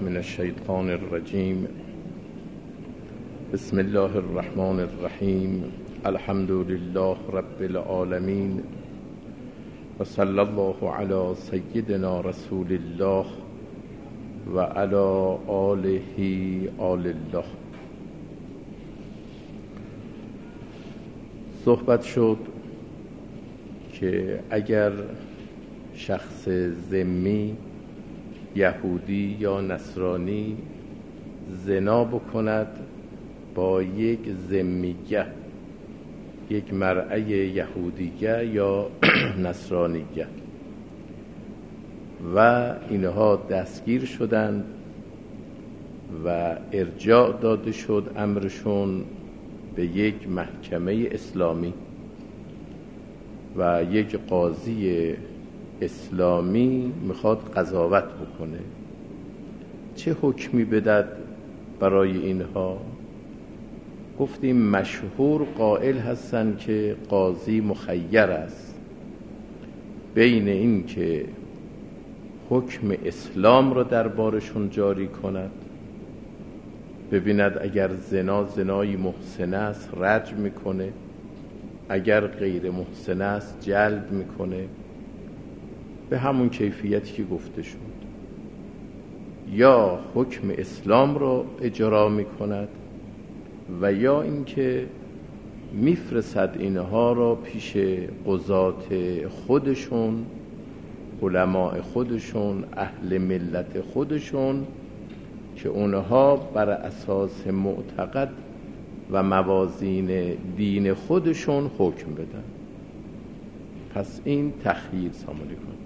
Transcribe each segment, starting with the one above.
من الشیطان الرجیم. بسم الله الرحمن الرحیم. الحمد لله رب العالمین و صلی الله علی سیدنا رسول الله و علی آله آل الله. صحبت شد که اگر شخص ذمی، یهودی یا نصرانی زنا بکند با یک ذمیه، یک مرأة یهودیه یا نصرانیه و اینها دستگیر شدند و ارجاع داده شد امرشون به یک محکمه اسلامی و یک قاضی اسلامی میخواد قضاوت بکنه، چه حکمی بدهد برای اینها؟ گفتیم مشهور قائل هستند که قاضی مخیر است بین این که حکم اسلام را دربارشون جاری کند، ببیند اگر زنای محسنه است رجم میکنه، اگر غیر محسنه است جلد میکنه به همون کیفیتی که گفته شد، یا حکم اسلام را اجرا میکند و یا اینکه میفرستد اینها را پیش قضات خودشون، علماء خودشون، اهل ملت خودشون که اونها بر اساس معتقد و موازین دین خودشون حکم بدن. پس این تخییر سامانی کند.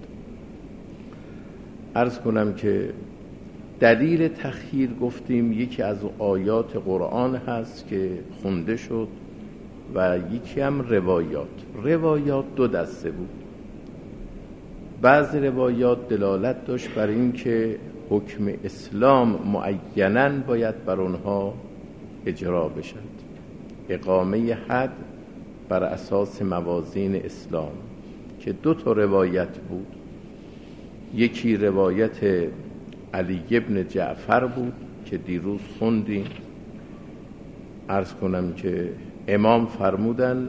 عرض کنم که دلیل تخییر گفتیم یکی از آیات قرآن هست که خونده شد و یکی هم روایات دو دسته بود. بعضی روایات دلالت داشت بر این که حکم اسلام معیناً باید بر آنها اجرا بشد، اقامه حد بر اساس موازین اسلام، که دو تا روایت بود. یکی روایت علی ابن جعفر بود که دیروز خوندیم. عرض کنم که امام فرمودن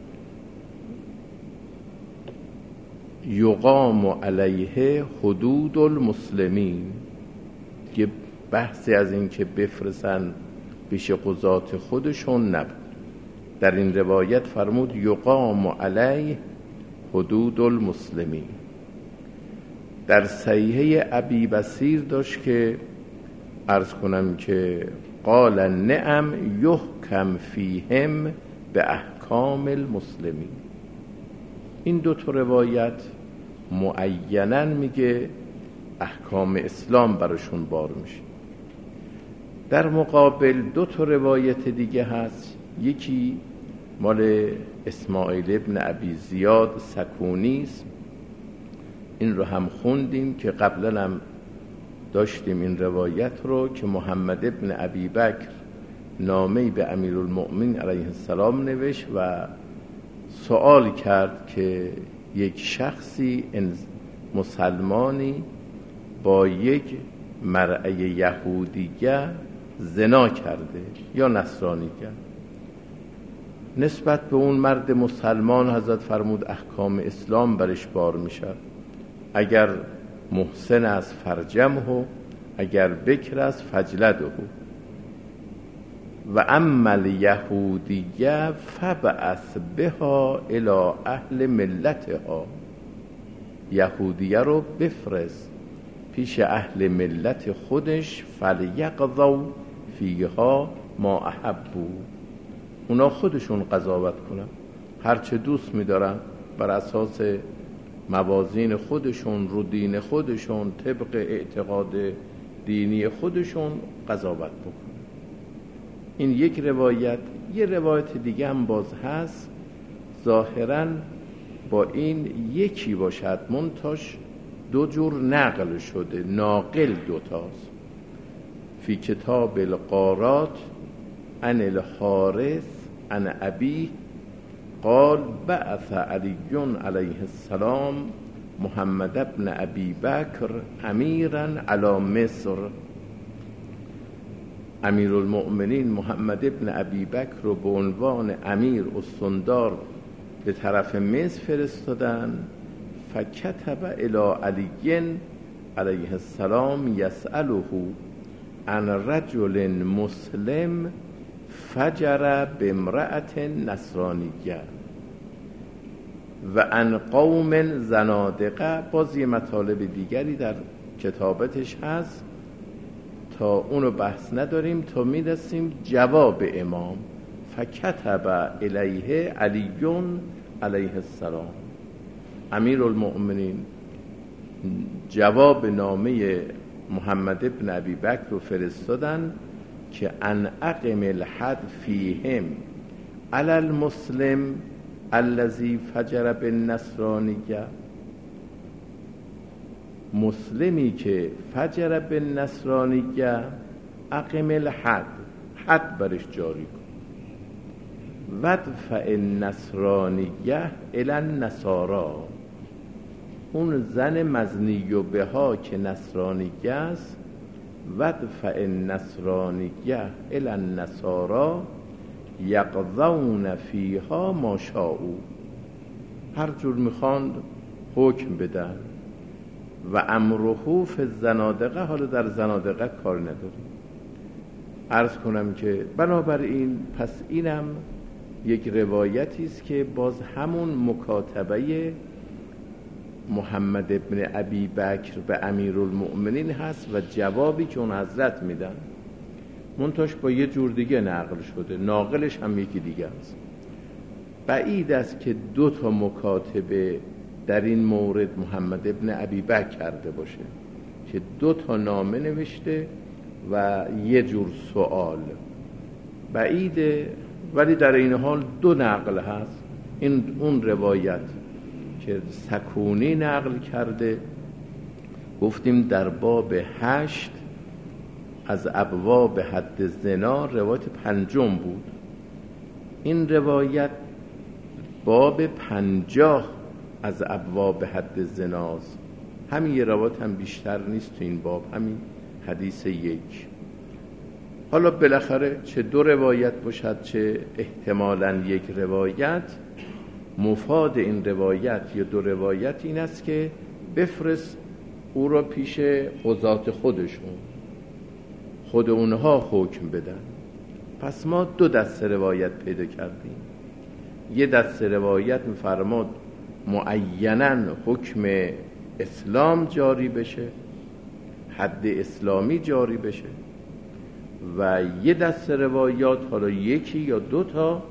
یقام علیه حدود المسلمین، که بحثی از این که بفرستن پیش قضات خودشون نبود. در این روایت فرمود یقام علیه حدود المسلمین. در صحیحه ابی بصیر داشت که عرض کنم که قال نعم یحکم فیهم به احکام المسلمین. این دو تا روایت معیناً میگه احکام اسلام براشون بار میشه. در مقابل دو تا روایت دیگه هست، یکی مال اسماعیل ابن ابی زیاد سکونی است، این رو هم خوندیم که قبلا هم داشتیم این روایت رو، که محمد ابن ابی بکر نامه‌ای به امیرالمؤمنین علیه السلام نوشت و سوال کرد که یک شخصی مسلمانی با یک مرأة یهودیه زنا کرده یا نصرانیه. نسبت به اون مرد مسلمان حضرت فرمود احکام اسلام برش بار میشه، اگر محسن است فرجمه، اگر بکر است فجلده، و اما الیهودیه فبعث بها الی اهل ملتها. یهودیه رو بفرست پیش اهل ملت خودش، فلیقضوا فیها ما احبوا، اونا خودشون قضاوت کنن، هرچه دوست می‌دارن بر اساس موازین خودشون، رو دین خودشون، طبق اعتقاد دینی خودشون قضاوت بکنن. این یک روایت. یه روایت دیگه هم باز هست ظاهراً با این یکی باشد، منتاش دو جور نقل شده، ناقل دوتاست. فی کتاب الغارات عن الحارث عن ابی قال بعث علی علیه السلام محمد ابن ابی بکر امیرا علی مصر امیرالمؤمنین محمد ابن ابی بکر رو به عنوان امیر استندار به طرف مصر فرستادن. فکتب الی علی علیه السلام یسأله عن رجل مسلم فجر بامرأة نصرانیه و عن قوم زنادقه. باز یه مطالب دیگری در کتابتش هست، تا اونو بحث نداریم، تا میرسیم جواب امام. فکتب الیه علی علیه السلام، امیرالمؤمنین جواب نامه محمد ابن ابی بکر رو فرستادن که ان اقم الحد فیهم علی المسلم الذی فجر بالنصرانیه. مسلمی که فجر بالنصرانیه اقم الحد، حد برش جاری کن. ودفع النصرانیه الی النصارا، اون زن مزنی و بها که نصرانیه است، ودفع النصرانیه الی النصارا یقضون فیها ما شاءوا، هر جور میخواند حکم بدن. و امره فی الزنادقه، حالا در زنادقه کار نداریم. عرض کنم که بنابراین پس اینم یک روایتی است که باز همون مکاتبه محمد ابن ابی بکر به امیرالمؤمنین هست و جوابی که اون حضرت میدن منتاش با یه جور دیگه نقل شده، ناقلش هم یکی دیگه است. بعید است که دو تا مکاتبه در این مورد محمد ابن ابی بکر کرده باشه که دو تا نامه نوشته و یه جور سوال. بعیده، ولی در این حال دو نقل هست. این اون روایت که سکونی نقل کرده، گفتیم در باب 8 از ابواب حد زنا روایت 5 بود. این روایت باب 50 از ابواب حد زناست. همین یه روایت هم بیشتر نیست تو این باب، همین حدیث 1. حالا بالاخره چه دو روایت باشد چه احتمالاً یک روایت، مفاد این روایت یا دو روایت این است که بفرست او را پیش قضات خودشون، خود اونها حکم بدن. پس ما دو دسته روایت پیدا کردیم. یه دسته روایت می‌فرماد معیناً حکم اسلام جاری بشه، حد اسلامی جاری بشه، و یه دسته روایات، حالا یکی یا دو تا،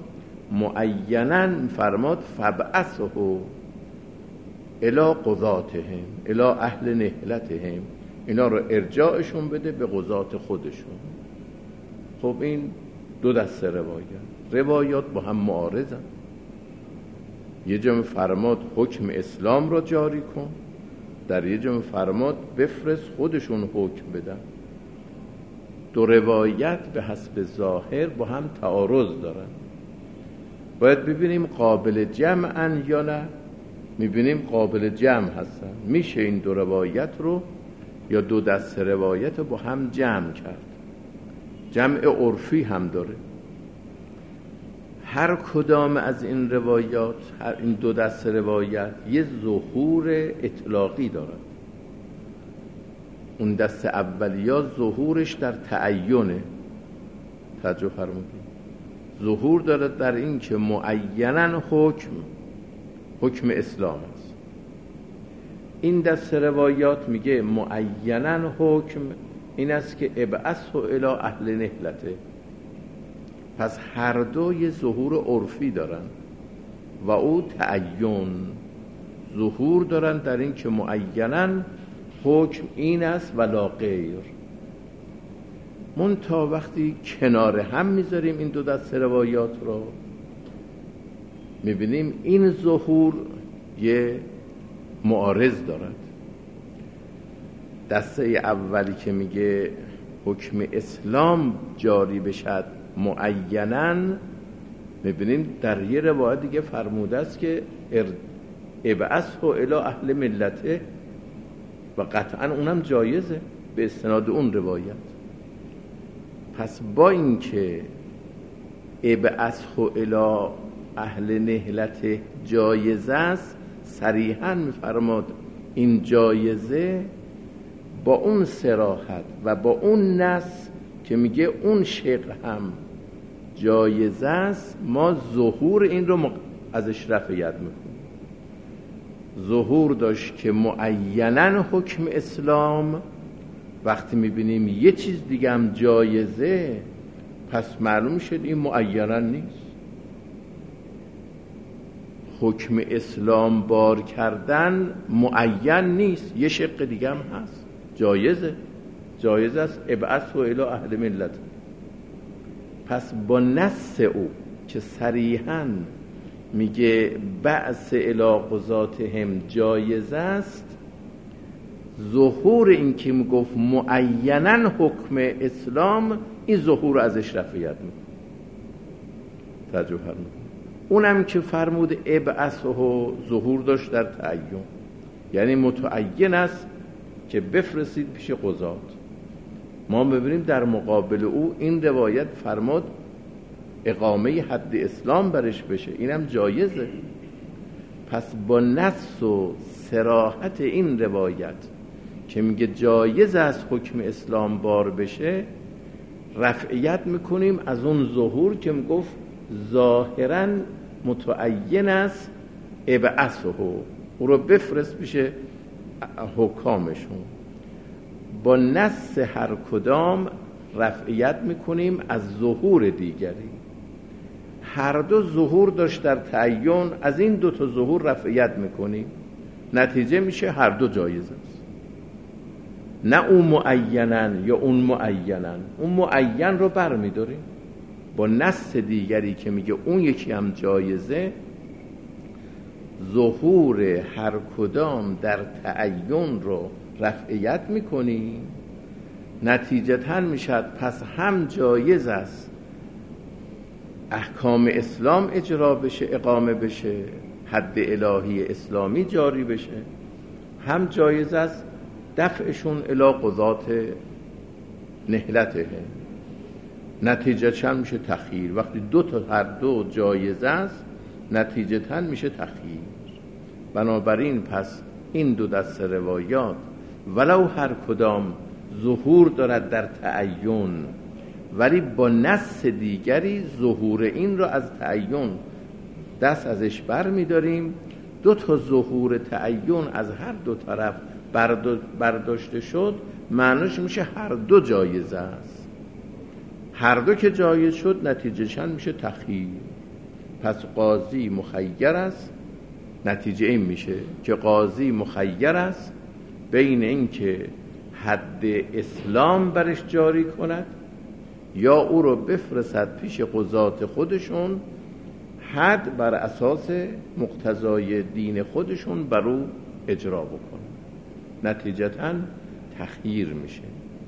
معیناً فرماد فبعثه الی قضاتهم الی اهل نهلتهم، اینا رو ارجاعشون بده به قضات خودشون. خب این دو دسته روایات با هم معارضن. یه جا فرماد حکم اسلام را جاری کن، در یه جا فرماد بفرست خودشون حکم بدن. دو روایت به حسب ظاهر با هم تعارض دارن. باید ببینیم قابل جمعن یا نه. میبینیم قابل جمع هستن. میشه این دو روایت رو یا دو دسته روایت رو با هم جمع کرد. جمع عرفی هم داره. هر کدام از این روایات، این دو دسته روایت، یه ظهور اطلاقی دارد. اون دست اولیا ظهورش در تعینه، توجه فرمودید، ظهور دارد در این که معیناً حکم اسلام است. این دست روایات میگه معیناً حکم این است که ابعثه الی اهل نهلته. پس هر دو یه ظهور عرفی دارن و او تعین، ظهور دارن در این که معیناً حکم این است ولا غیر. منتها وقتی کنار هم میذاریم این دو دسته روایات رو، میبینیم این ظهور یه معارض دارد. دسته اولی که میگه حکم اسلام جاری بشد معیناً، میبینیم در یه روایت دیگه فرموده است که ابعثه الی اهل ملته، و قطعاً اونم جایزه به استناد اون روایت. پس با اینکه ابعثه الی اهل نهلت جایزه است، صریحاً می‌فرماد این جایزه با اون صراحت و با اون نص که میگه اون شغل هم جایزه است، ما ظهور این رو ازش رفعیت میکنیم. ظهور داشت که معیناً حکم اسلام، وقتی میبینیم یه چیز دیگه هم جایزه، پس معلوم شد این معیناً نیست. حکم اسلام بار کردن معین نیست، یه شق دیگه هم هست، جایزه است. ابعث و الی اهل ملت. پس با نص او که صریحاً میگه بعث الی قضاتهم جایزه است، ظهور این که میگفت معیناً حکم اسلام، این ظهور ازش رفعیت میکنه. توجه فرمودید. اونم که فرمود ابعثه ظهور داشت در تعین، یعنی متعین است که بفرستید پیش قضات. ما ببینیم در مقابل او این روایت فرمود اقامه حد اسلام برش بشه، اینم جایزه. پس با نص و صراحت این روایت که میگه جایز است حکم اسلام بار بشه، رفعیت میکنیم از اون ظهور که میگفت ظاهراً متعین است ابعثه، او رو بفرست پیش حکامشون. با نص هر کدام رفعیت میکنیم از ظهور دیگری. هر دو ظهور داشت در تعین، از این دو تا ظهور رفعیت میکنیم، نتیجه میشه هر دو جایز است. نه اون معینن یا اون معینن، اون معین رو بر میداریم با نص دیگری که میگه اون یکی هم جایزه. ظهور هر کدام در تعین رو رفعیت میکنیم، نتیجتاً میشد پس هم جایز است احکام اسلام اجرا بشه، اقامه بشه، حد الهی اسلامی جاری بشه، هم جایز است دفعشون الی قضات نهلته. نتیجتاً میشه تخییر. وقتی دو تا هر دو جایز است، نتیجتاً میشه تخییر. بنابراین پس این دو دسته روایات ولو هر کدام ظهور دارد در تعین، ولی با نص دیگری ظهور این رو از تعین دست ازش بر می‌داریم. دو تا ظهور تعین از هر دو طرف برداشته شد، معنیش میشه هر دو جایز است. هر دو که جایز شد، نتیجهشان میشه تخییر. پس قاضی مخیر است، نتیجه این میشه که قاضی مخیر است بین این که حد اسلام برش جاری کند یا او رو بفرستد پیش قضات خودشون، حد بر اساس مقتضای دین خودشون بر او اجرا بکنه. نتیجتاً تخییر میشه.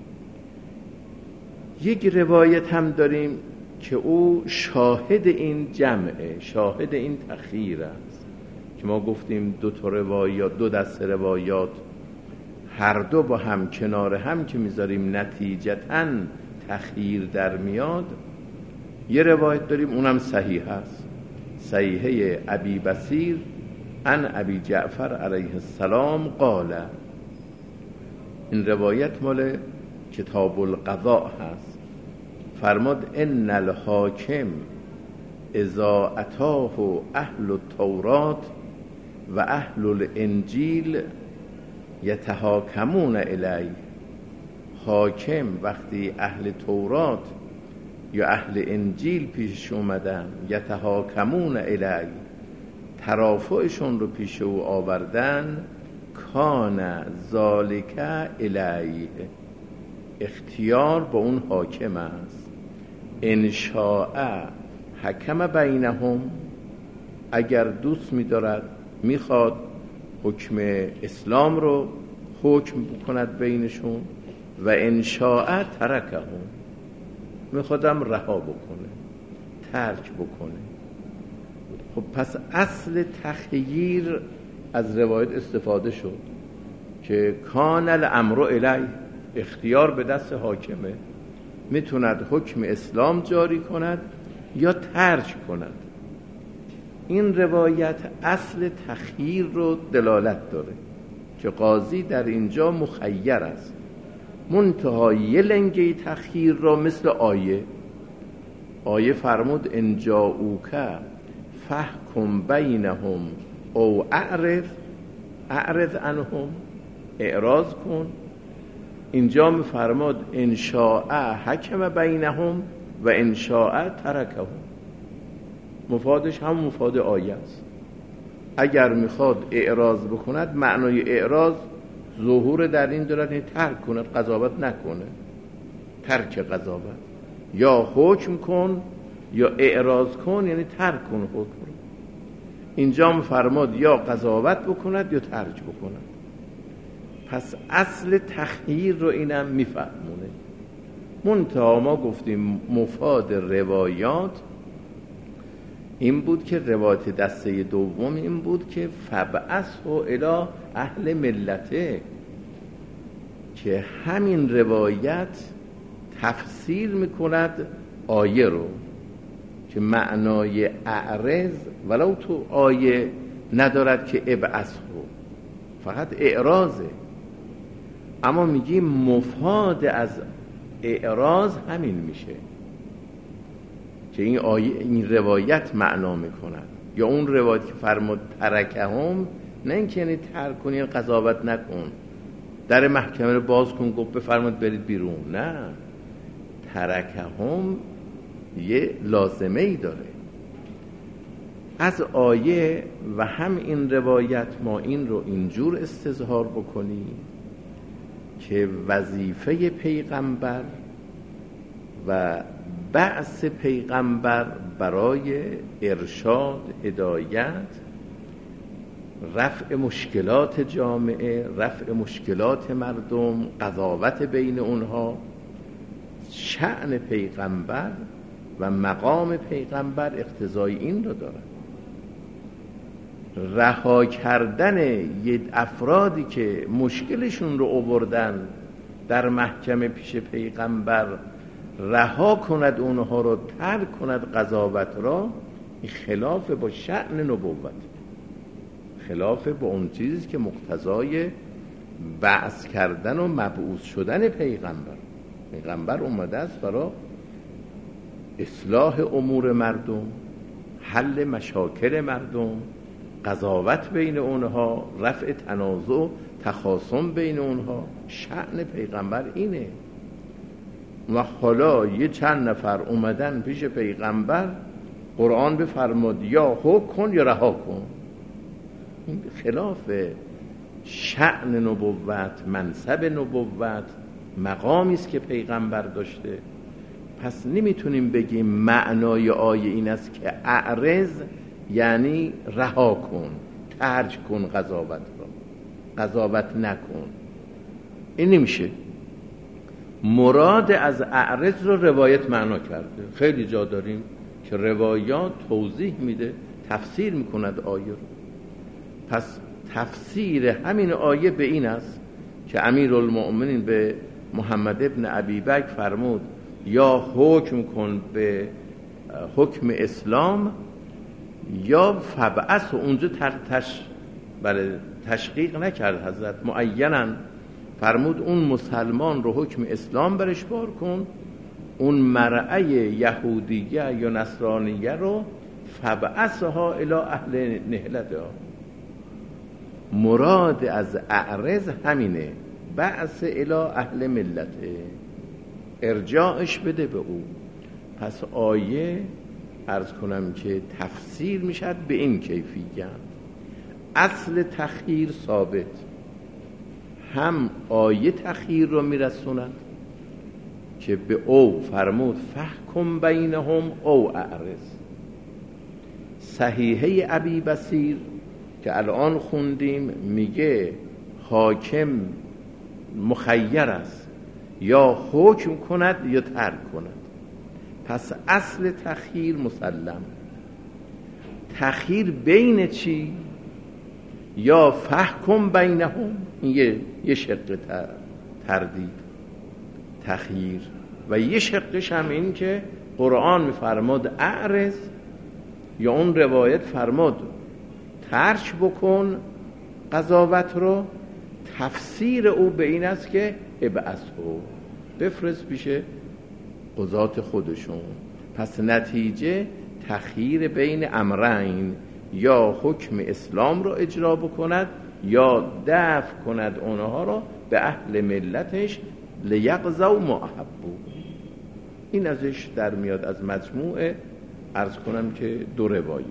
یک روایت هم داریم که او شاهد این جمعه، شاهد این تخییر است که ما گفتیم دو تا روایات، دو دسته روایات هر دو با هم کنار هم که میذاریم نتیجتاً تخییر در میاد. یه روایت داریم اونم صحیح است، صحیحه ابی بصیر عن ابی جعفر علیه السلام قال. این روایت مال کتاب القضاء هست. فرماد ان الحاکم اذا اتاه اهل التورات و اهل الانجیل یتحاکمون الیه. حاکم وقتی اهل تورات یا اهل انجیل پیش اومدن، یتحاکمون الیه، ترافعشون رو پیش او آوردن، کان ذالک الیه، اختیار با اون حاکم است. ان شاء حکم بینهم، اگر دوست می‌دارد میخواد حکم اسلام رو حکم بکند بینشون، و ان شاء ترکهم، میخوادم رها بکنه، ترک بکنه. خب پس اصل تخییر از روایت استفاده شد که کان الامر الیه، اختیار به دست حاکمه. میتوند حکم اسلام جاری کند یا ترک کند. این روایت اصل تخییر رو دلالت داره که قاضی در اینجا مخیر است، منتها یه لنگه تخییر را مثل آیه فرمود ان جاءوک فاحکم بینهم او اعرض عنهم، اعراض کن. اینجا میفرماد ان شاء حکم بینهم و ان شاء ترکهم، مفادش هم مفاد آیه است. اگر میخواد اعراض بکند، معنای اعراض ظهور در این دارد ترک کند، قضاوت نکنه، ترک قضاوت، یا حکم کن یا اعراض کن، یعنی ترک کن حکم رو. اینجا میفرماد یا قضاوت بکند یا ترک بکند. پس اصل تخییر رو اینم میفهمونه. منتها ما گفتیم مفاد روایات این بود که روایت دسته دوم این بود که فبعثه الی اهل ملته، که همین روایت تفسیر میکند آیه رو، که معنای اعرض ولو تو آیه ندارد که ابعثه، فقط اعراضه، اما میگیم مفاد از اعراض همین میشه که این آیه، این روایت معنا میکند. یا اون روایت که فرمود ترکهم، نه اینکه یعنی ترک کنی قضاوت نکن، در محکمه رو باز کن، گفت بفرمود برید بیرون، نه، ترکهم یه لازمه ای داره از آیه. و هم این روایت ما این رو اینجور استظهار بکنیم که وظیفه پیغمبر و بعث پیغمبر برای ارشاد، هدایت، رفع مشکلات جامعه، رفع مشکلات مردم، قضاوت بین اونها، شأن پیغمبر و مقام پیغمبر اقتضای این رو دارد. رها کردن یه افرادی که مشکلشون رو آوردن در محکمه پیش پیغمبر، رها کند اونها رو، ترک کند قضاوت را، این خلاف با شأن نبوت، خلاف با اون چیزی که مقتضای بعث کردن و مبعوث شدن پیغمبر اومده است برای اصلاح امور مردم، حل مشاکل مردم، قضاوت بین اونها، رفع تنازع، تخاصم بین اونها. شأن پیغمبر اینه. و حالا یه چند نفر اومدن پیش پیغمبر، قرآن بفرماد یا حکم کن یا رها کن. این خلاف شأن نبوت، منصب نبوت، مقامی است که پیغمبر داشته. پس نمیتونیم بگیم معنای آیه این است که اعرض یعنی رها کن، ترک کن قضاوت را، قضاوت نکن. این نمیشه. مراد از اعرض رو روایت معنا کرده. خیلی جا داریم که روایات توضیح میده، تفسیر میکند آیه رو. پس تفسیر همین آیه به این است که امیرالمؤمنین به محمد ابن ابی بکر فرمود یا حکم کن به حکم اسلام یا فبعث. اونجا تشقیق نکرد حضرت، معیناً فرمود اون مسلمان رو حکم اسلام برش بار کن، اون مرعی یهودیه یا نصرانیه رو فبعثها الی اهل نهلتها. مراد از اعرض همینه، بعث الی اهل ملته، ارجاعش بده به او. پس آیه عرض کنم که تفسیر میشد به این کیفیت. اصل تخییر ثابت، هم آیه تخییر رو میرسوند که به او فرمود فحکم بینهم او اعرض. صحیحه ابی بصیر که الان خوندیم میگه حاکم مخیر است، یا حکم کند یا ترک کند. پس اصل تخییر مسلم. تخییر بین چی؟ یا فحکم بینهم، این یه شق تردید. تخییر و یه شقش هم این که قرآن میفرماد اعرض، یا اون روایت فرماد ترک بکن قضاوت رو. تفسیر او به این است که ابعثه، بفرست پیش قضات خودشون. پس نتیجه تخییر بین امرین، یا حکم اسلام رو اجرا بکند یا دفع کند اونها رو به اهل ملتش لیقضوا ما احبوا. این ازش در میاد از مجموعه عرض کنم که دو روایات.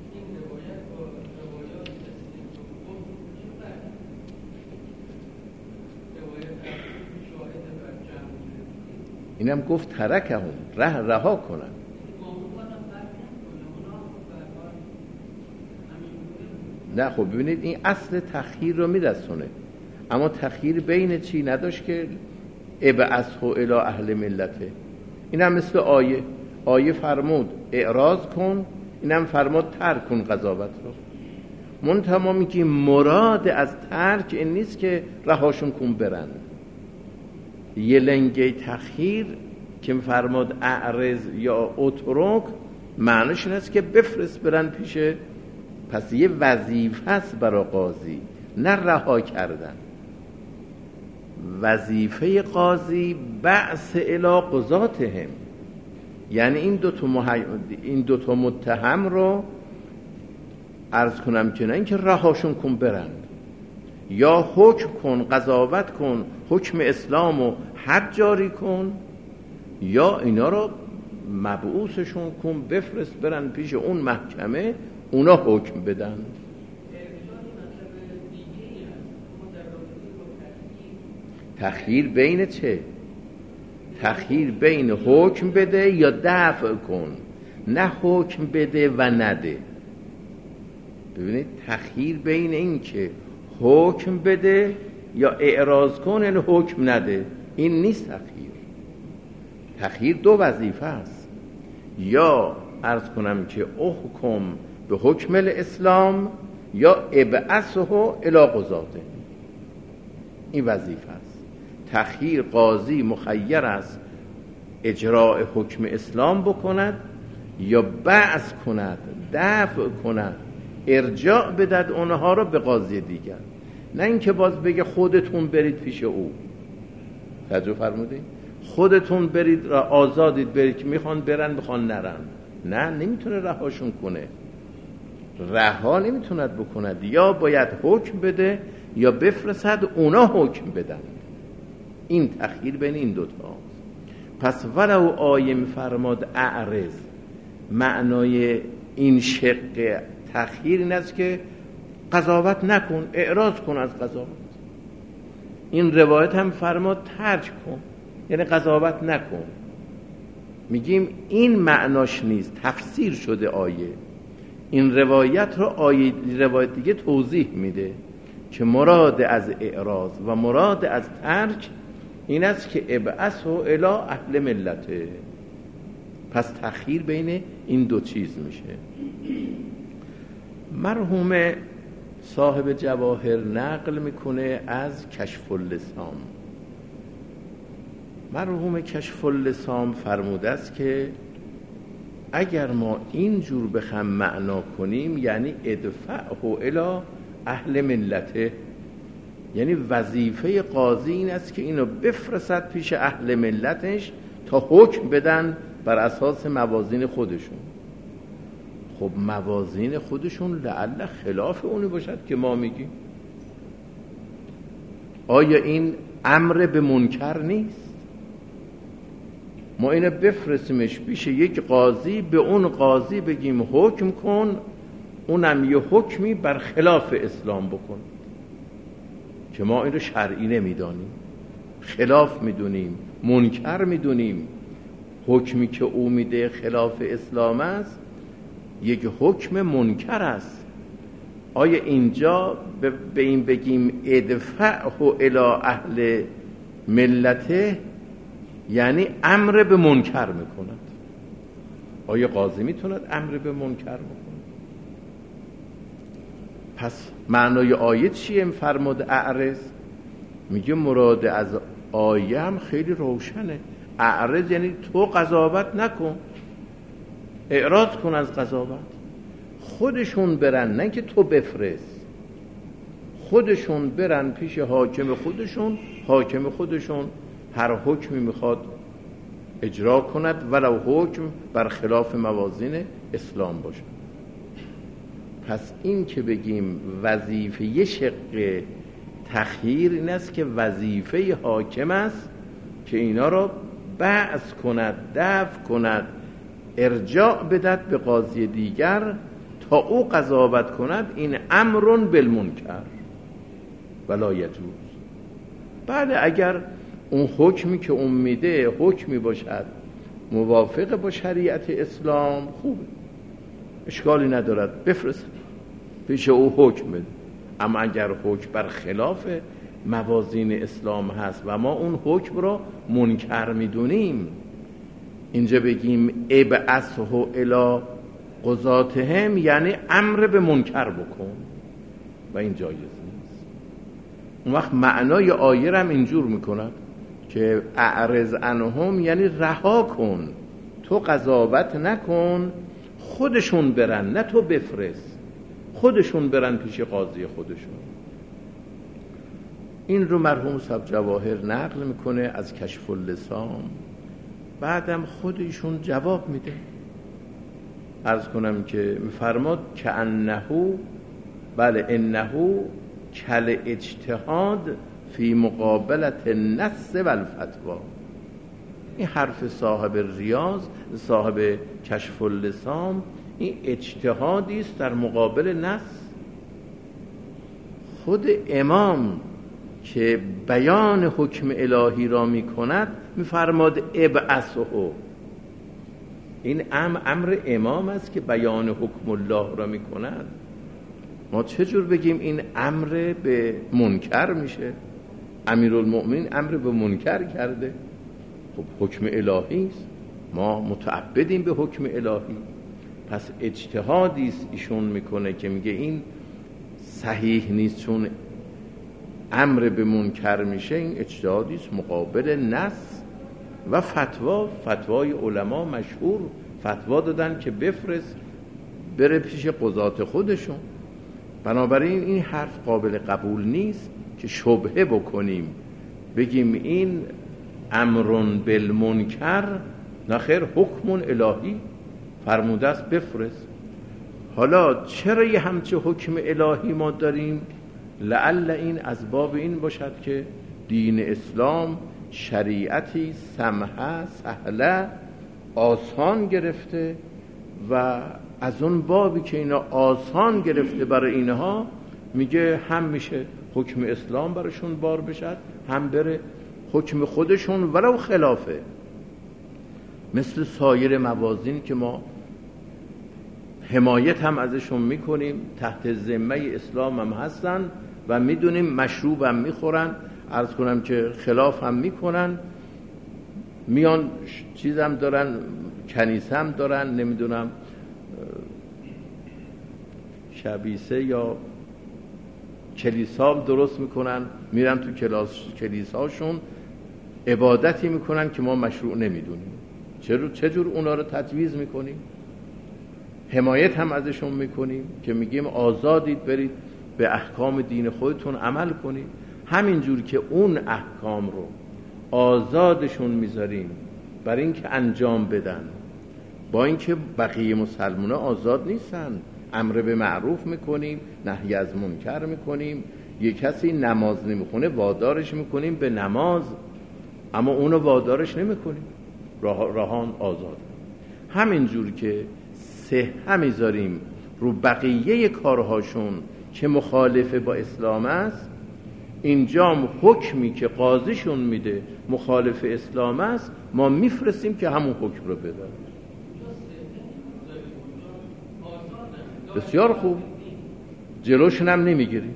اینم گفت ترکهم، رها کنن. نه خب ببینید این اصل تخییر رو میرسونه، اما تخییر بین چی نداشت که ابعثه الی اهل ملته. اینم مثل آیه فرمود اعراض کن، اینم فرمود ترک کن قضاوت رو. منتها ما میگیم مراد از ترک این نیست که رهاشون کن برن. یه لنگه تخییر که فرمود اعرض یا اترک، معنیش این است که بفرست برن پیشه. پس یه وظیفه است برای قاضی، نه رها کردن. وظیفه قاضی بعث الی قضاتهم، یعنی این دو تا متهم رو عرض کنم که نه اینکه رهاشون کن برن، یا حکم کن قضاوت کن حکم اسلامو حد جاری کن، یا اینا رو مبعوثشون کن بفرست برن پیش اون محکمه اونا حکم بدن. تخییر بین چه؟ تخییر بین حکم بده یا دفع کن، نه حکم بده و نده. ببینید تخییر بین این که حکم بده یا اعراض کن یعنی حکم نده، این نیست تخییر. تخییر دو وظیفه است، یا عرض کنم که احکم به حکم الاسلام یا ابعثه الی قضاته، این وظیفه است. تخییر قاضی مخیر است اجراء حکم اسلام بکند یا بعث کند، دفع کند، ارجاع بدد اونها رو به قاضی دیگر، نه اینکه باز بگه خودتون برید پیش او. توجه فرمودید؟ خودتون برید را آزادید برید که میخوان برن بخوان نرن. نه، نمیتونه رهاشون کنه، رها نمیتوند بکند، یا باید حکم بده یا بفرستد اونا حکم بدن. این تخییر بین این دوتا. پس ولو آیه میفرماد اعرض، معنای این شق تخییر این است که قضاوت نکن، اعراض کن از قضاوت. این روایت هم فرماد ترک کن، یعنی قضاوت نکن. میگیم این معناش نیست، تفسیر شده آیه. این روایت رو روایت دیگه توضیح میده که مراد از اعراض و مراد از ترک این است که ابعثه الی اهل ملته. پس تخییر بین این دو چیز میشه. مرحوم صاحب جواهر نقل میکنه از کشف اللسان. مرحوم کشف اللسان فرموده است که اگر ما اینجور بخوام معنا کنیم یعنی ادفعه الی اهل ملته، یعنی وظیفه قاضی این است که اینو بفرستد پیش اهل ملتش تا حکم بدن بر اساس موازین خودشون. خب موازین خودشون لعل خلاف اونی باشد که ما میگیم. آیا این امر به منکر نیست؟ ما اینو بفرستیمش پیش یک قاضی، به اون قاضی بگیم حکم کن، اونم یه حکمی بر خلاف اسلام بکن که ما اینو شرعی نمیدانیم، خلاف میدونیم، منکر میدونیم. حکمی که او میده خلاف اسلام است، یک حکم منکر است. آیا اینجا به این بگیم ادفعه الی اهل ملته یعنی امر به منکر میکند؟ آیا قاضی میتوند امر به منکر بکند؟ پس معنای آیه چیه؟ فرمود اعرض. میگه مراد از آیه هم خیلی روشنه، اعرض یعنی تو قضاوت نکن، اعراض کن از قضاوت. خودشون برن، نه که تو بفرست، خودشون برن پیش حاکم خودشون، حاکم خودشون هر حکمی میخواد اجرا کند ولو حکم بر خلاف موازین اسلام باشه. پس این که بگیم وظیفه یه شق تخییر این است که وظیفه حاکم است که اینا را بعث کند، دفع کند، ارجاع بدهد به قاضی دیگر تا او قضاوت کند. این امر بالمنکر ولا یجوز. بله اگر اون حکمی که اون میده حکمی باشد موافق با شریعت اسلام، خوبه، اشکالی ندارد، بفرست پیش او حکم بده. اما اگر حکم بر خلاف موازین اسلام هست و ما اون حکم را منکر میدونیم، اینجا بگیم ابعثه الی قضاتهم یعنی امر به منکر بکن و این جایز نیست. اون وقت معنای آیه هم اینجور میکند که اعرض عنهم یعنی رها کن، تو قضاوت نکن، خودشون برن، نه تو بفرست، خودشون برن پیش قاضی خودشون. این رو مرحوم صاحب جواهر نقل میکنه از کشف اللسان، بعدم خودشون جواب میده. عرض کنم که میفرماد که انه، بله انه کل اجتهاد فی مقابلت النص و الفتوا. این حرف صاحب ریاض، صاحب کشف اللسان، این اجتهادی است در مقابل نص. خود امام که بیان حکم الهی را می کند میفرماد ابعثه. این امر امام است که بیان حکم الله را می کند. ما چجور بگیم این امر به منکر میشه؟ امیرالمؤمنین امر به منکر کرده، خب حکم الهی است، ما متعبدیم به حکم الهی. پس اجتهادی است ایشون میکنه که میگه این صحیح نیست چون امر به منکر میشه. این اجتهادی است مقابل نص و فتوا. فتوای علما مشهور فتوا دادن که بفرست بره پیش قضات خودشون. بنابراین این حرف قابل قبول نیست که شبهه بکنیم بگیم این امر بالمنکر، نخیر حکم الهی فرموده است بفرست. حالا چرا یه همچه حکم الهی ما داریم؟ لعل این از باب این باشد که دین اسلام شریعتی سمحه سهله آسان گرفته و از اون بابی که اینا آسان گرفته برای اینها میگه هم میشه حکم اسلام براشون بار بشد، هم بره حکم خودشون ولو خلافه. مثل سایر موازین که ما حمایت هم ازشون میکنیم، تحت ذمه اسلام هم هستن و میدونیم مشروب هم میخورن، عرض کنم که خلاف هم میکنن، میان چیز هم دارن، کنیسه هم دارن، نمیدونم شبیسه یا کلیسا درست میکنن، میرن تو کلیساشون عبادتی میکنن که ما مشروع نمیدونیم. چجور اونا رو تجویز میکنیم؟ حمایت هم ازشون میکنیم که میگیم آزادید، برید به احکام دین خودتون عمل کنید. همینجور که اون احکام رو آزادشون میذاریم برای اینکه انجام بدن، با اینکه بقیه مسلمان‌ها آزاد نیستن. امر به معروف میکنیم، نهی از منکر میکنیم. یک کسی نماز نمیخونه وادارش میکنیم به نماز، اما اونو وادارش نمیکنیم، راهان آزاد. همینجور که صحه میذاریم رو بقیه کارهاشون که مخالف با اسلام است، اینجام حکمی که قاضیشون میده مخالف اسلام است، ما میفرستیم که همون حکم رو بده. بسیار خوب، جلوشون هم نمیگیریم،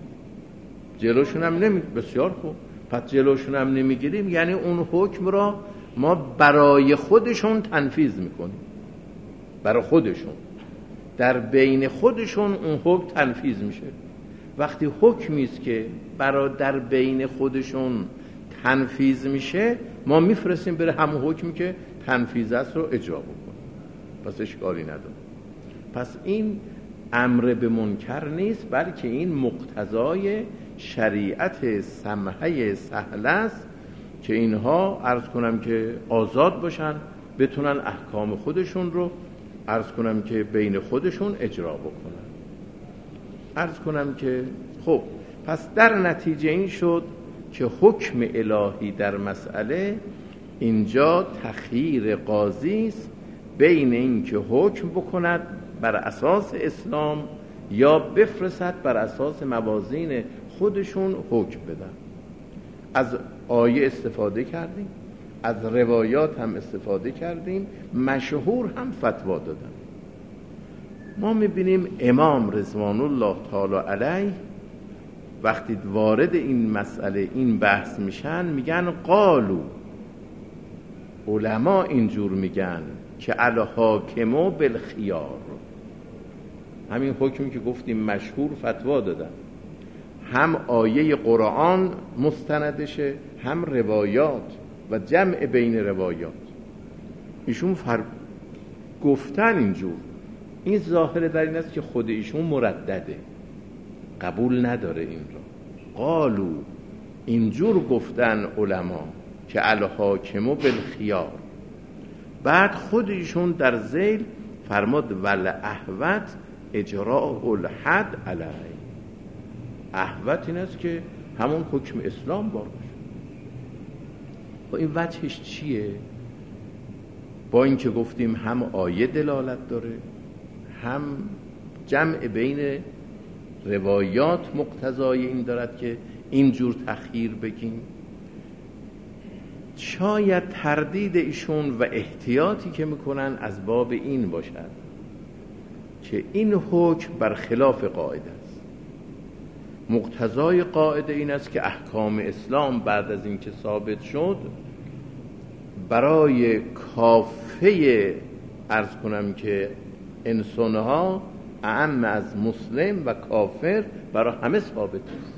بسیار خوب. پس جلوشون هم نمیگیریم یعنی اون حکم را ما برای خودشون تنفیذ میکنیم، برای خودشون، در بین خودشون اون حکم تنفیذ میشه. وقتی حکمی است که در بین خودشون تنفیذ میشه، ما میفرستیم بره همون حکمی که تنفیذ است رو اجرا بکنه، پس اشکالی نداره. پس این امر به منکر نیست، بلکه این مقتضای شریعت سمحه سهل است که اینها عرض کنم که آزاد باشن، بتونن احکام خودشون رو عرض کنم که بین خودشون اجرا بکنن. عرض کنم که خب پس در نتیجه این شد که حکم الهی در مسئله اینجا تخییر قاضی است بین این که حکم بکند بر اساس اسلام یا بفرستد بر اساس موازین خودشون حکم بدن. از آیه استفاده کردیم، از روایات هم استفاده کردیم، مشهور هم فتوا دادن. ما میبینیم امام رضوان الله تعالی علیه وقتی وارد این مسئله این بحث میشن میگن قالو، علما اینجور میگن که الحاکمو بالخیار، همین حکمی که گفتیم مشهور فتوا دادن، هم آیه قرآن مستندشه هم روایات و جمع بین روایات. ایشون گفتن اینجور، این ظاهر در این است که خود ایشون مردده، قبول نداره این را. قالو، اینجور گفتن علما که الحاکمو بالخیار. بعد خود ایشون در ذیل فرماد ول احوت اجراء الحد علیه، احوت این است که همون حکم اسلام بار باشه. با این وجهش چیه؟ با این که گفتیم هم آیه دلالت داره، هم جمع بین روایات مقتضای این دارد که اینجور تخییر بگیم. شاید تردید ایشون و احتیاطی که میکنن از باب این باشد که این حکم بر خلاف قاعده است. مقتضای قاعده این است که احکام اسلام بعد از این که ثابت شد برای کافه عرض کنم که انسانها اعم از مسلم و کافر برای همه ثابت است.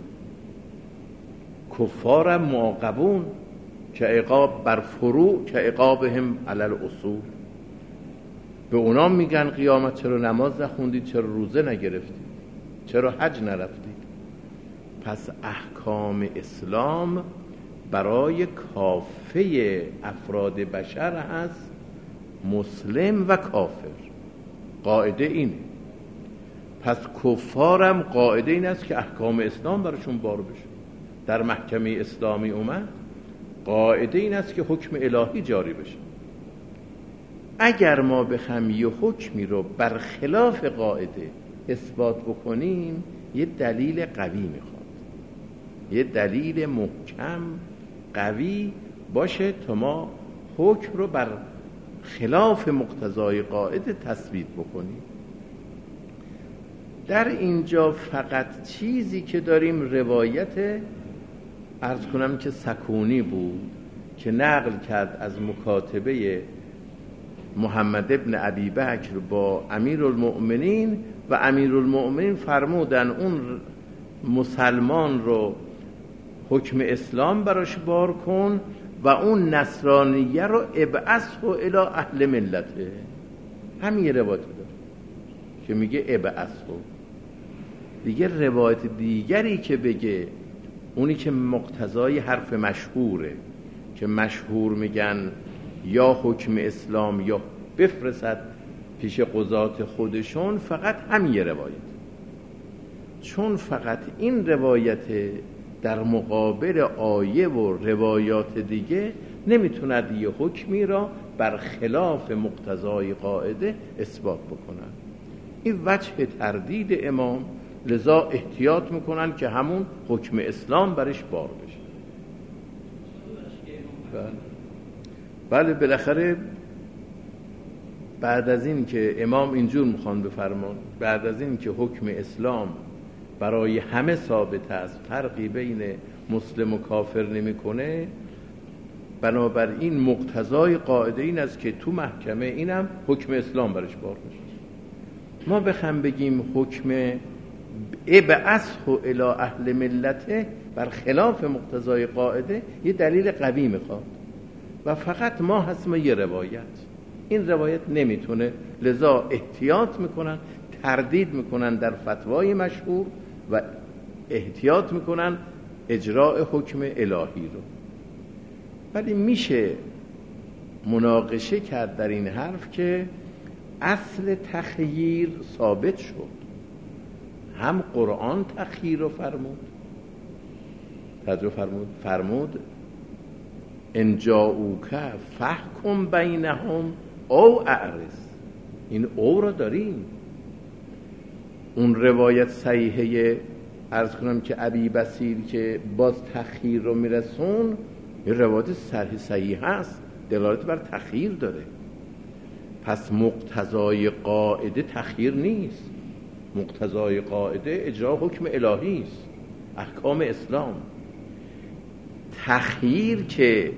کفار معاقبون که عقاب بر فروع که عقابهم علی الاصول. به اونا میگن قیامت چرا نماز نخوندید، چرا روزه نگرفتید، چرا حج نرفتید. پس احکام اسلام برای کافه افراد بشر هست، مسلم و کافر. قاعده اینه. پس کفارم قاعده این است که احکام اسلام براشون بار بشه. در محکمه اسلامی اومد قاعده این است که حکم الهی جاری بشه. اگر ما بخوایم یه حکمی رو برخلاف قاعده اثبات بکنیم یه دلیل قوی میخواد، یه دلیل محکم قوی باشه تا ما حکم رو بر خلاف مقتضای قاعده تثبیت بکنیم. در اینجا فقط چیزی که داریم روایت عرض کنم که سکونی بود که نقل کرد از مکاتبه محمد ابن ابی بکر با امیرالمؤمنین و امیرالمؤمنین فرمودن اون مسلمان رو حکم اسلام براش بار کن و اون نصرانیه رو ابعثه الی اهل ملته. همین روایت داره که میگه ابعثه. دیگه روایت دیگری که بگه اونی که مقتضای حرف مشهوره که مشهور میگن یا حکم اسلام یا بفرستد پیش قضات خودشون، فقط همین روایت. چون فقط این روایت در مقابل آیه و روایات دیگه نمیتوند یه حکمی را بر خلاف مقتضای قاعده اثبات بکنن. این وجه تردید امام، لذا احتیاط میکنن که همون حکم اسلام برش بار بشه. بله بالاخره بعد از این که امام اینجور میخوان بفرمان، بعد از این که حکم اسلام برای همه ثابت است، فرقی بین مسلم و کافر نمیکنه، بنابراین مقتضای قاعده این است که تو محکمه اینم حکم اسلام برش بار بشه. ما بخوام بگیم حکم ابعثه الی اهل ملته بر خلاف مقتضای قاعده، یه دلیل قوی میخواد. و فقط ما هستیم یه روایت. این روایت نمیتونه، لذا احتیاط میکنن، تردید میکنن در فتوای مشهور و احتیاط میکنن اجراء حکم الهی رو. ولی میشه مناقشه کرد در این حرف که اصل تخییر ثابت شد. هم قرآن تخییر رو فرمود ان جاءوک فاحکم بینهم او اعرض. این او رو داریم. اون روایت صحیحه عرض کنم که ابی بصیر که باز تخییر رو میرسون، یه روایت صحیح هست دلالت بر تخییر داره. پس مقتضای قاعده تخییر نیست، مقتضای قاعده اجرا حکم الهی است، احکام اسلام. تخییر که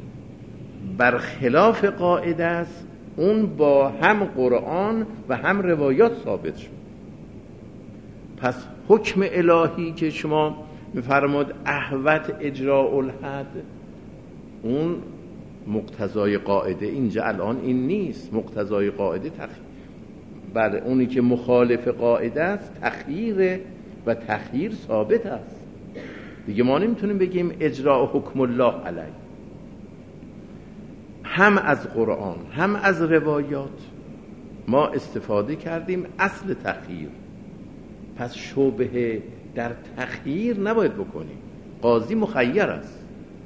برخلاف قاعده است، اون با هم قرآن و هم روایات ثابت شد. پس حکم الهی که شما میفرماد احوت اجراء الحد، اون مقتضای قاعده اینجا الان این نیست. مقتضای قاعده بله، اونی که مخالف قاعده است تخییر و تخییر ثابت است دیگه. ما نمیتونیم بگیم اجراء حکم الله علیه. هم از قرآن هم از روایات ما استفاده کردیم اصل تخییر. پس شبهه در تخییر نباید بکنیم. قاضی مخیر است.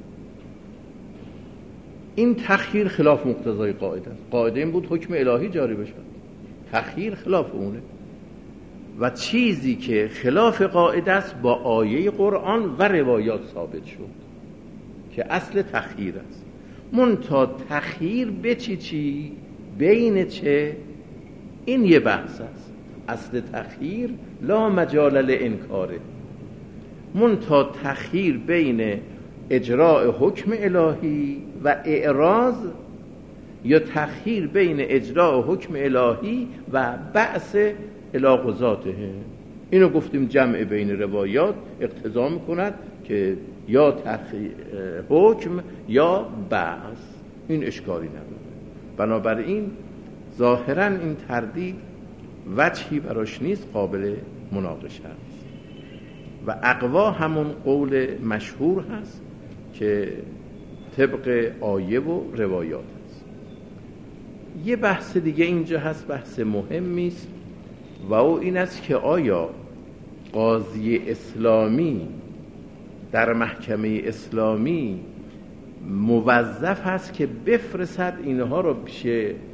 این تخییر خلاف مقتضای قاعده است. قاعده این بود حکم الهی جاری بشد، تخییر خلاف اونه. و چیزی که خلاف قاعده است با آیه قرآن و روایات ثابت شد که اصل تخییر است. منتها تخییر به چی بین چه؟ این یه بحث است. اصل تخییر لا مجال لانکاره. منتها تخییر بین اجراء حکم الهی و اعراض، یا تخییر بین اجراء حکم الهی و بعث الی قضاته. اینو گفتیم جمع بین روایات اقتضا میکند که یا حکم یا بعث. این اشکالی نداره. بنابراین ظاهرا این تردید وجهی براش نیست، قابل مناقشه است و اقوا همون قول مشهور هست که طبق آیه و روایات هست. یه بحث دیگه اینجا هست، بحث مهمی است و او این است که آیا قاضی اسلامی در محکمه اسلامی موظف هست که بفرستد اینها رو پیش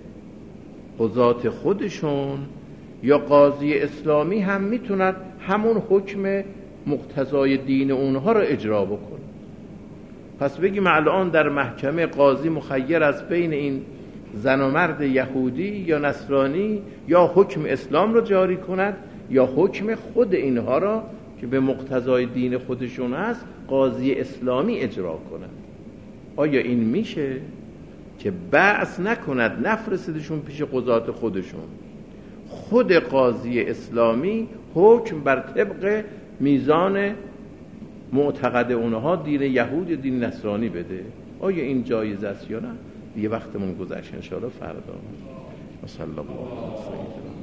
قضات خودشون، یا قاضی اسلامی هم میتوند همون حکم مقتضای دین اونها رو اجرا بکنه؟ پس بگیم الان در محکمه قاضی مخیر از بین این زن و مرد یهودی یا نصرانی یا حکم اسلام رو جاری کند یا حکم خود اینها را که به مقتضای دین خودشون هست قاضی اسلامی اجرا کند. آیا این میشه که بعث نکند، نفرستشون پیش قضات خودشون، خود قاضی اسلامی حکم بر طبق میزان معتقد اونها دین یهود یا دین نصرانی بده؟ آیا این جایز است یا نه؟ دیگه وقتمون گذشت، ان شاء الله فردا. صلی الله علیه و سلم.